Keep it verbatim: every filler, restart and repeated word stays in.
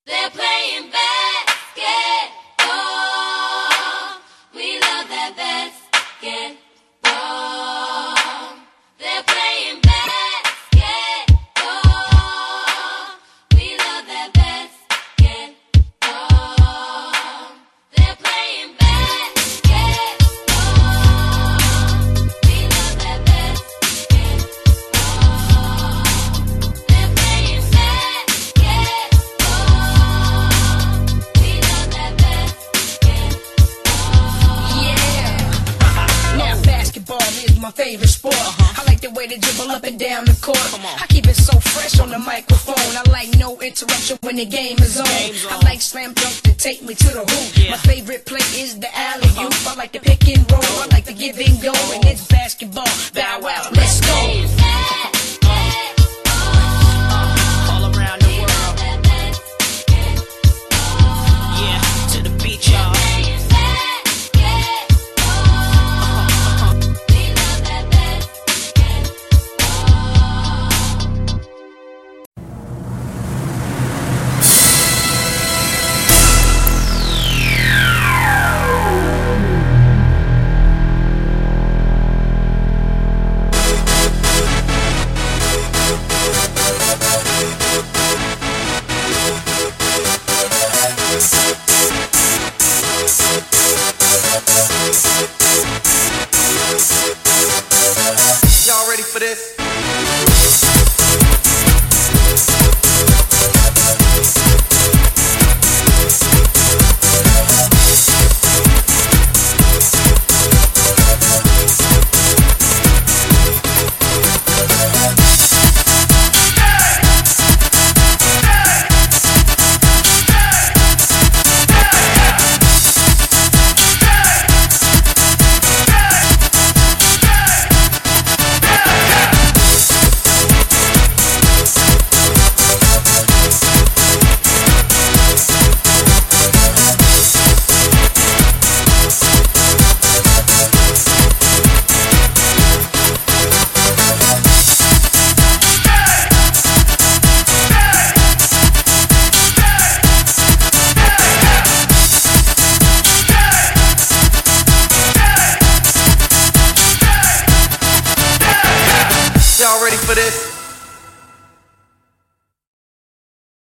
They're playing basketball. We love that basketball. They're playing basketball. We love that basketball. They're playing basketball. We love that basketball. They're playing basketball. We love that basketball. Yeah. Now basketball is my favorite sport. I like the way they dribble up and down the court. I keep it so fresh on the microphone. I like no interruption when the game is on. I like slam dunk to take me to the hoop. My favorite play is the alley-oop. I like the pick and roll. I like the give and go. And it's basketball. Bow wow, let's go.